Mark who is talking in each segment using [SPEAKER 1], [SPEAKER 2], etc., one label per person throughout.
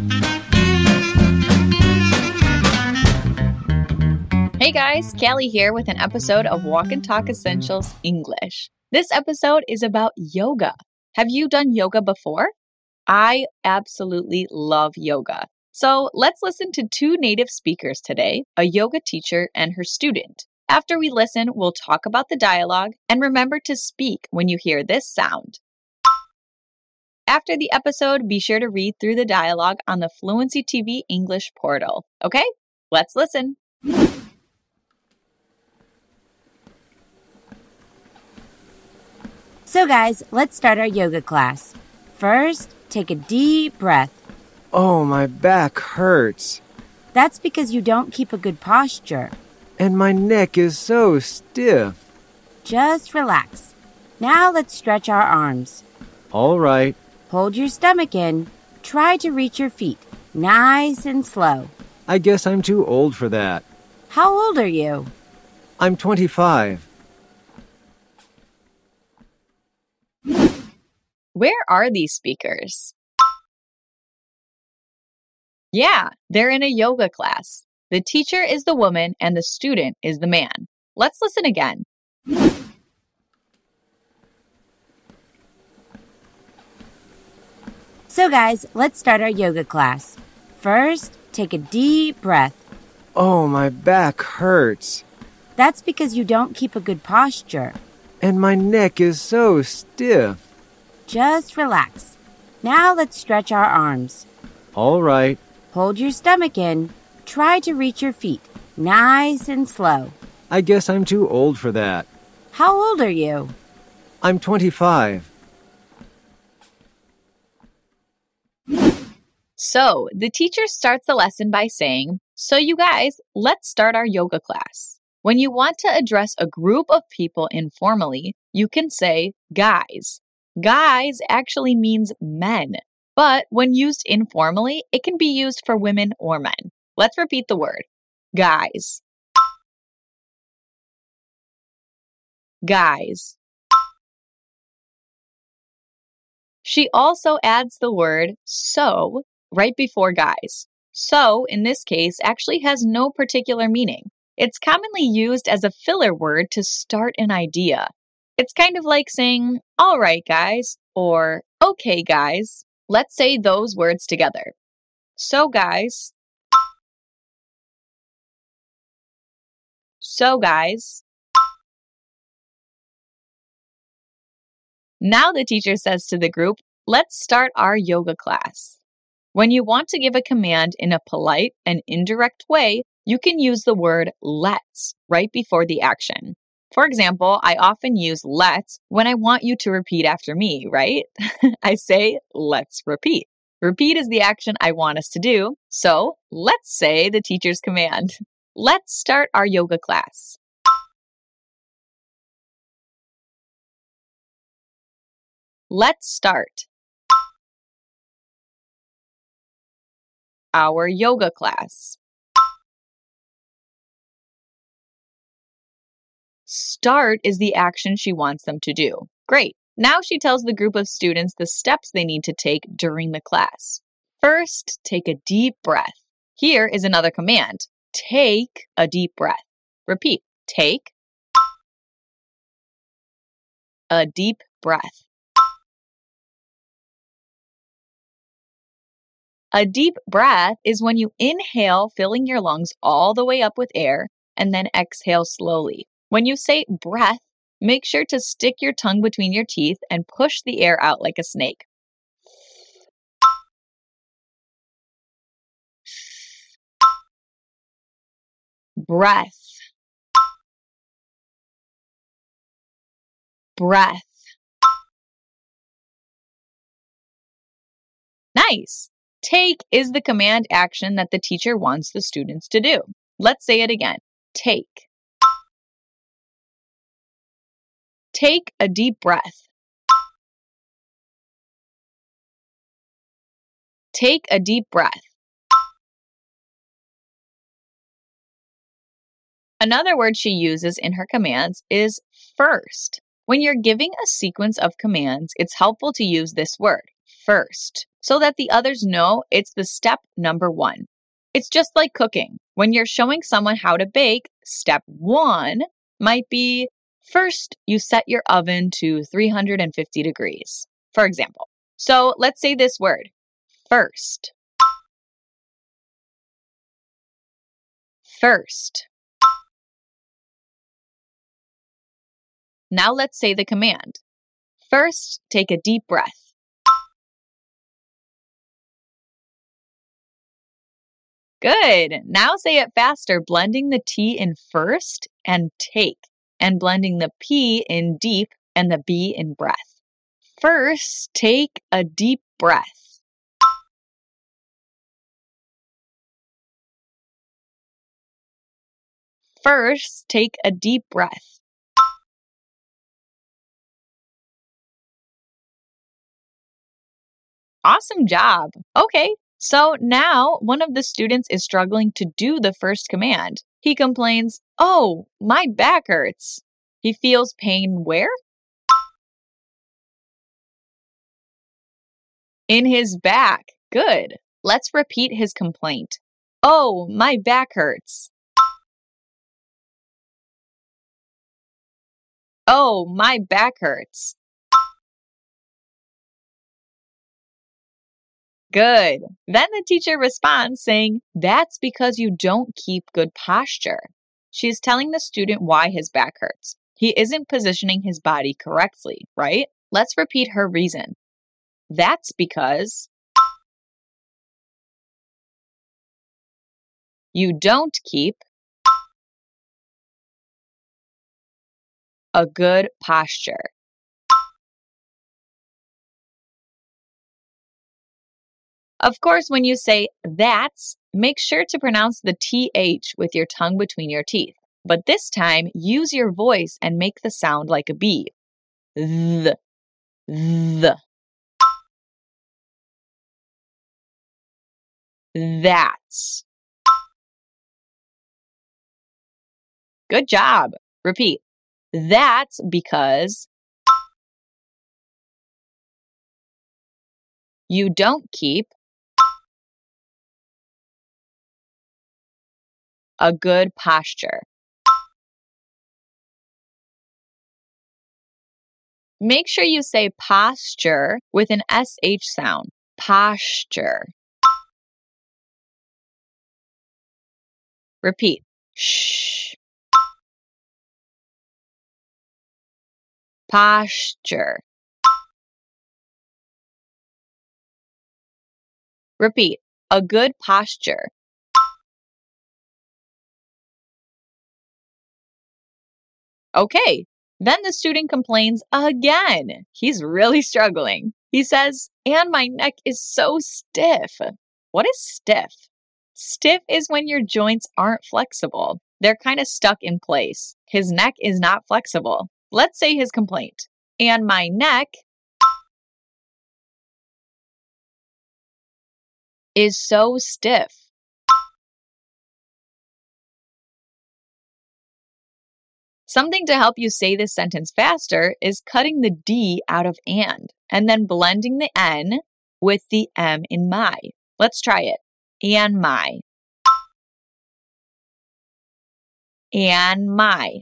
[SPEAKER 1] Hey guys, Callie here with an episode of Walk and Talk Essentials English. This episode is about yoga. Have you done yoga before? I absolutely love yoga. So let's listen to two native speakers today, a yoga teacher and her student. After we listen, we'll talk about the dialogue and remember to speak when you hear this sound. After the episode, be sure to read through the dialogue on the Fluency TV English portal. Okay, let's listen.
[SPEAKER 2] So guys, let's start our yoga class. First, take a deep breath.
[SPEAKER 3] Oh, my back hurts.
[SPEAKER 2] That's because you don't keep a good posture.
[SPEAKER 3] And my neck is so stiff.
[SPEAKER 2] Just relax. Now let's stretch our arms.
[SPEAKER 3] All right.
[SPEAKER 2] Hold your stomach in. Try to reach your feet. Nice and slow.
[SPEAKER 3] I guess I'm too old for that.
[SPEAKER 2] How old are you?
[SPEAKER 3] I'm 25.
[SPEAKER 1] Where are these speakers? Yeah, they're in a yoga class. The teacher is the woman and the student is the man. Let's listen again.
[SPEAKER 2] So guys, let's start our yoga class. First, take a deep breath.
[SPEAKER 3] Oh, my back hurts.
[SPEAKER 2] That's because you don't keep a good posture.
[SPEAKER 3] And my neck is so stiff.
[SPEAKER 2] Just relax. Now let's stretch our arms.
[SPEAKER 3] All right.
[SPEAKER 2] Hold your stomach in. Try to reach your feet. Nice and slow.
[SPEAKER 3] I guess I'm too old for that.
[SPEAKER 2] How old are you?
[SPEAKER 3] I'm 25.
[SPEAKER 1] So, the teacher starts the lesson by saying, "So you guys, let's start our yoga class." When you want to address a group of people informally, you can say guys. Guys actually means men, but when used informally, it can be used for women or men. Let's repeat the word. Guys. Guys. She also adds the word so right before guys. So, in this case, actually has no particular meaning. It's commonly used as a filler word to start an idea. It's kind of like saying, all right, guys, or okay, guys. Let's say those words together. So, guys. So, guys. Now the teacher says to the group, let's start our yoga class. When you want to give a command in a polite and indirect way, you can use the word let's right before the action. For example, I often use let's when I want you to repeat after me, right? I say, let's repeat. Repeat is the action I want us to do. So let's say the teacher's command. Let's start our yoga class. Let's start our yoga class. Start is the action she wants them to do. Great. Now she tells the group of students the steps they need to take during the class. First, take a deep breath. Here is another command. Take a deep breath. Repeat. Take a deep breath. A deep breath is when you inhale, filling your lungs all the way up with air, and then exhale slowly. When you say breath, make sure to stick your tongue between your teeth and push the air out like a snake. Breath. Breath. Nice. Take is the command action that the teacher wants the students to do. Let's say it again. Take. Take a deep breath. Take a deep breath. Another word she uses in her commands is first. When you're giving a sequence of commands, it's helpful to use this word, first. so that the others know it's the step number 1. It's just like cooking. When you're showing someone how to bake, step 1 might be first you set your oven to 350 degrees, for example. So let's say this word, first. First. Now let's say the command. First, take a deep breath. Good. Now say it faster, blending the T in first and take, and blending the P in deep and the B in breath. First, take a deep breath. First, take a deep breath. Awesome job. Okay, so now one of the students is struggling to do the first command. He complains, "Oh, my back hurts." He feels pain where? In his back. Good. Let's repeat his complaint. "Oh, my back hurts." Oh, my back hurts. Good. Then the teacher responds saying, "That's because you don't keep good posture." She's telling the student why his back hurts. He isn't positioning his body correctly, right? Let's repeat her reason. That's because you don't keep a good posture. Of course, when you say that's, make sure to pronounce the TH with your tongue between your teeth. But this time, use your voice and make the sound like a B. The. That's. Good job. Repeat. That's because you don't keep a good posture. Make sure you say posture with an SH sound. Posture. Repeat. Shh. Posture. Repeat. A good posture. Okay. Then the student complains again. He's really struggling. He says, "And my neck is so stiff." What is stiff? Stiff is when your joints aren't flexible. They're kind of stuck in place. His neck is not flexible. Let's say his complaint. "And my neck is so stiff." Something to help you say this sentence faster is cutting the D out of and then blending the N with the M in my. Let's try it. And my. And my.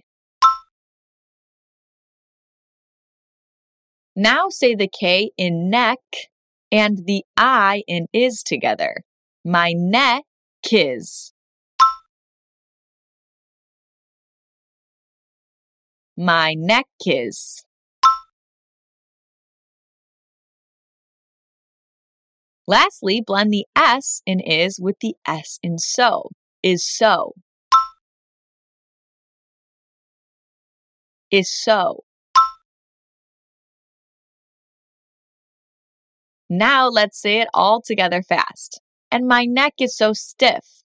[SPEAKER 1] Now say the K in neck and the I in is together. My neck is. My neck is. Lastly, blend the S in is with the S in so. Is so. Is so. Now let's say it all together fast. And my neck is so stiff.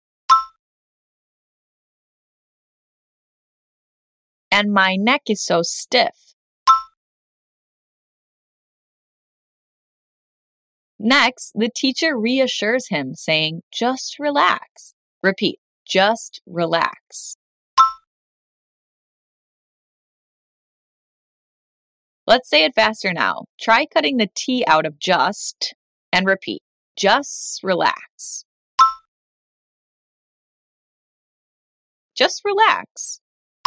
[SPEAKER 1] And my neck is so stiff. Next, the teacher reassures him, saying, "Just relax." Repeat, just relax. Let's say it faster now. Try cutting the T out of just and repeat. Just relax. Just relax.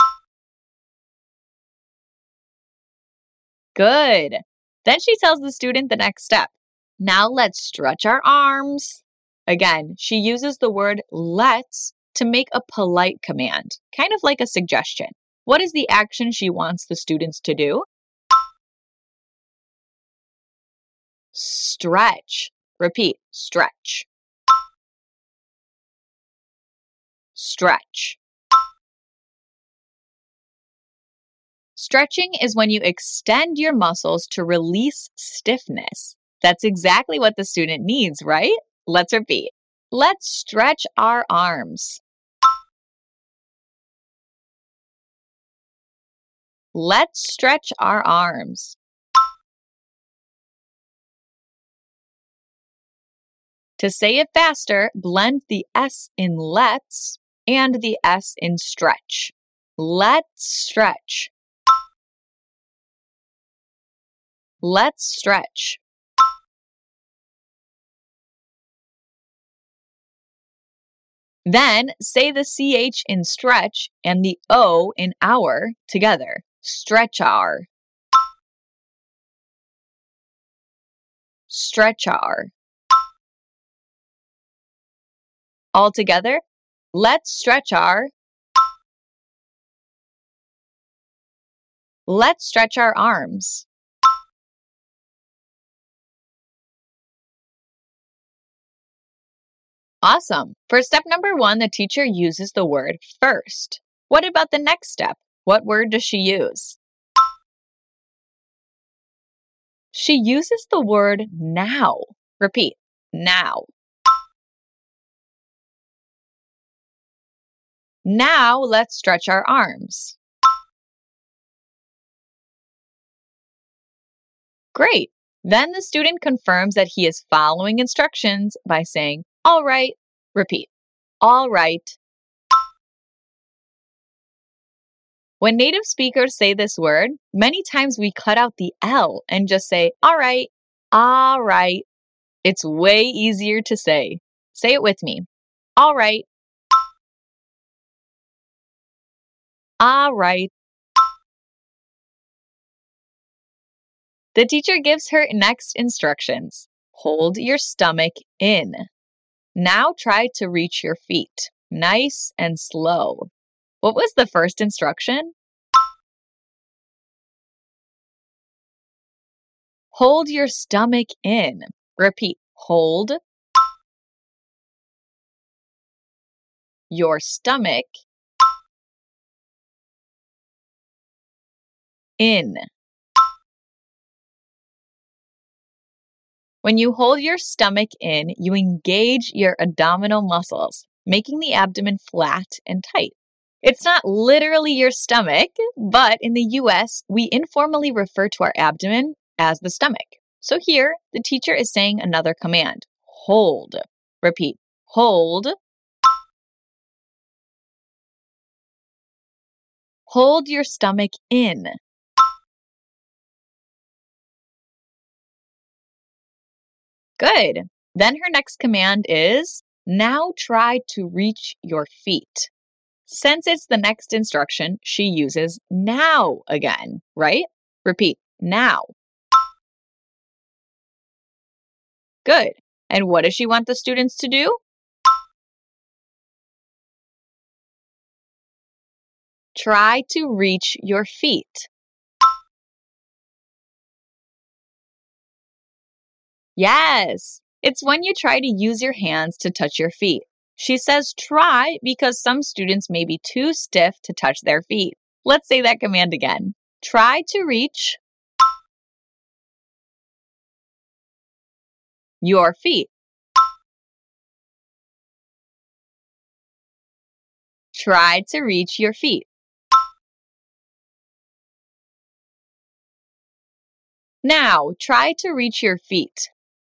[SPEAKER 1] Good. Then she tells the student the next step. Now let's stretch our arms. Again, she uses the word let's to make a polite command, kind of like a suggestion. What is the action she wants the students to do? Stretch. Repeat, stretch. Stretch. Stretching is when you extend your muscles to release stiffness. That's exactly what the student needs, right? Let's repeat. Let's stretch our arms. Let's stretch our arms. To say it faster, blend the S in let's and the S in stretch. Let's stretch. Let's stretch. Then say the CH in stretch and the O in hour together. Stretch our. Stretch our. All together, let's stretch our. Let's stretch our arms. Awesome. For step number 1, the teacher uses the word first. What about the next step? What word does she use? She uses the word now. Repeat, now. Now let's stretch our arms. Great. Then the student confirms that he is following instructions by saying, all right. Repeat, all right. When native speakers say this word, many times we cut out the L and just say, all right, all right. It's way easier to say. Say it with me. All right. All right. The teacher gives her next instructions. Hold your stomach in. Now try to reach your feet. Nice and slow. What was the first instruction? Hold your stomach in. Repeat, hold your stomach in. When you hold your stomach in, you engage your abdominal muscles, making the abdomen flat and tight. It's not literally your stomach, but in the US, we informally refer to our abdomen as the stomach. So here, the teacher is saying another command. Hold. Repeat. Hold. Hold your stomach in. Good. Then her next command is, now try to reach your feet. Since it's the next instruction, she uses now again, right? Repeat, now. Good. And what does she want the students to do? Try to reach your feet. Yes, it's when you try to use your hands to touch your feet. She says try because some students may be too stiff to touch their feet. Let's say that command again. Try to reach your feet. Try to reach your feet. Now, try to reach your feet.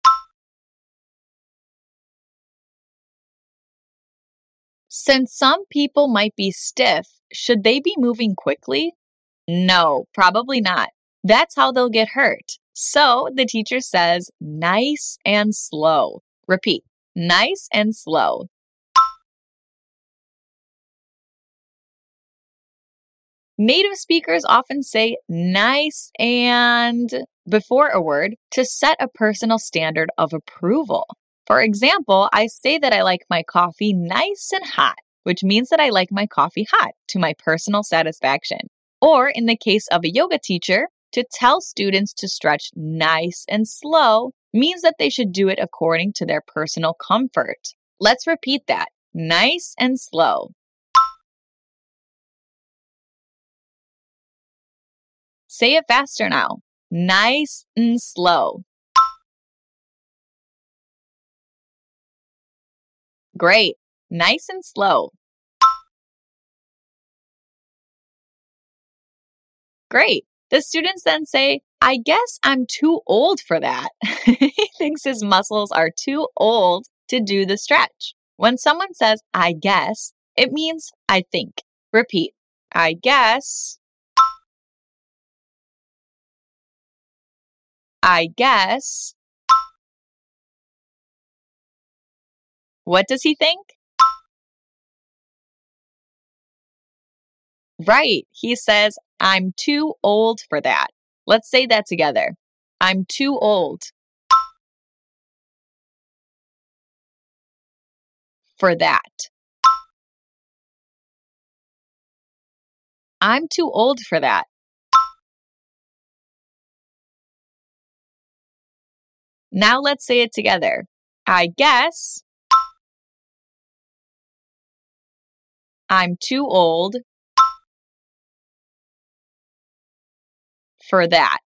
[SPEAKER 1] Since some people might be stiff, should they be moving quickly? No, probably not. That's how they'll get hurt. So the teacher says, nice and slow. Repeat, nice and slow. Native speakers often say nice and before a word to set a personal standard of approval. For example, I say that I like my coffee nice and hot, which means that I like my coffee hot to my personal satisfaction. Or in the case of a yoga teacher, to tell students to stretch nice and slow means that they should do it according to their personal comfort. Let's repeat that. Nice and slow. Say it faster now. Nice and slow. Great. Nice and slow. Great. The students then say, I guess I'm too old for that. He thinks his muscles are too old to do the stretch. When someone says, I guess, it means I think. Repeat. I guess. I guess. What does he think? Right. He says, I'm too old for that. Let's say that together. I'm too old for that. I'm too old for that. Now let's say it together. I guess I'm too old for that.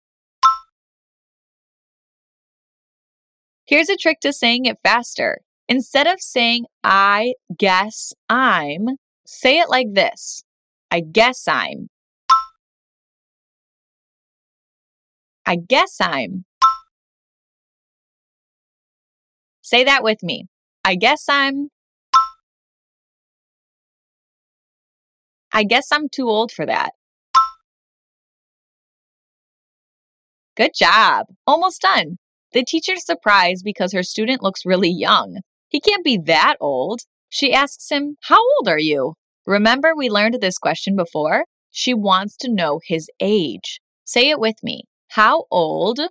[SPEAKER 1] Here's a trick to saying it faster. Instead of saying, I guess I'm, say it like this. I guess I'm. I guess I'm. Say that with me. I guess I'm. I guess I'm too old for that. Good job. Almost done. The teacher's surprised because her student looks really young. He can't be that old. She asks him, how old are you? Remember we learned this question before? She wants to know his age. Say it with me. How old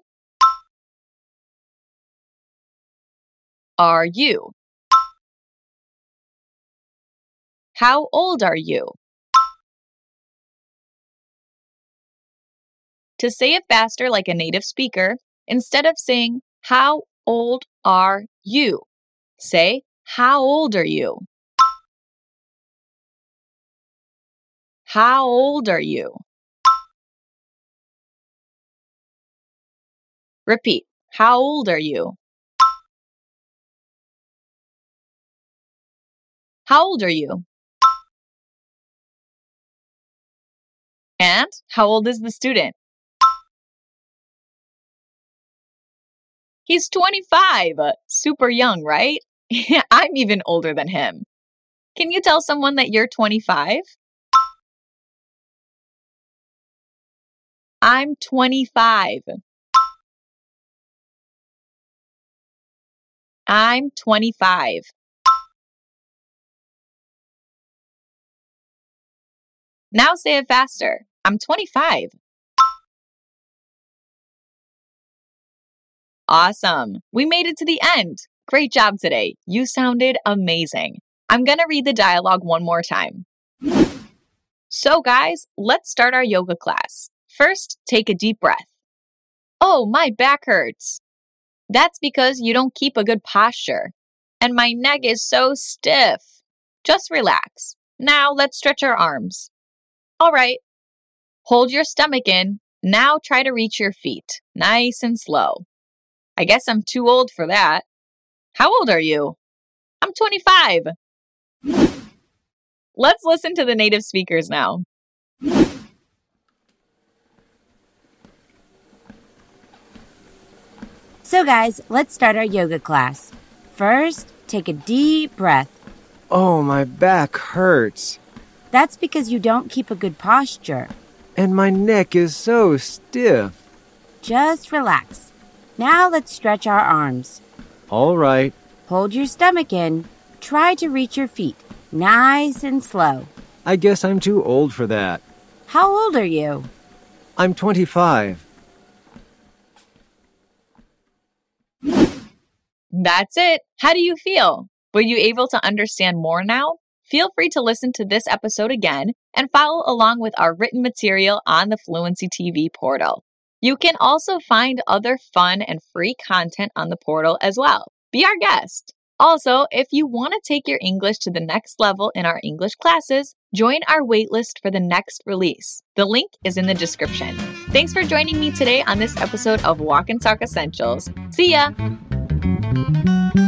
[SPEAKER 1] are you? How old are you? To say it faster like a native speaker, instead of saying, how old are you? Say, how old are you? How old are you? Repeat. How old are you? How old are you? And how old is the student? He's 25. Super young, right? I'm even older than him. Can you tell someone that you're 25? I'm 25. I'm 25. Now say it faster. I'm 25. Awesome. We made it to the end. Great job today. You sounded amazing. I'm going to read the dialogue one more time. So guys, let's start our yoga class. First, take a deep breath. Oh, my back hurts. That's because you don't keep a good posture. And my neck is so stiff. Just relax. Now let's stretch our arms. All right. Hold your stomach in. Now try to reach your feet. Nice and slow. I guess I'm too old for that. How old are you? I'm 25. Let's listen to the native speakers now.
[SPEAKER 2] So guys, let's start our yoga class. First, take a deep breath.
[SPEAKER 3] Oh, my back hurts.
[SPEAKER 2] That's because you don't keep a good posture.
[SPEAKER 3] And my neck is so stiff.
[SPEAKER 2] Just relax. Now let's stretch our arms.
[SPEAKER 3] All right.
[SPEAKER 2] Hold your stomach in. Try to reach your feet, nice and slow.
[SPEAKER 3] I guess I'm too old for that.
[SPEAKER 2] How old are you?
[SPEAKER 3] I'm 25.
[SPEAKER 1] That's it. How do you feel? Were you able to understand more now? Feel free to listen to this episode again and follow along with our written material on the Fluency TV portal. You can also find other fun and free content on the portal as well. Be our guest. Also, if you want to take your English to the next level in our English classes, join our waitlist for the next release. The link is in the description. Thanks for joining me today on this episode of Walk and Talk Essentials. See ya!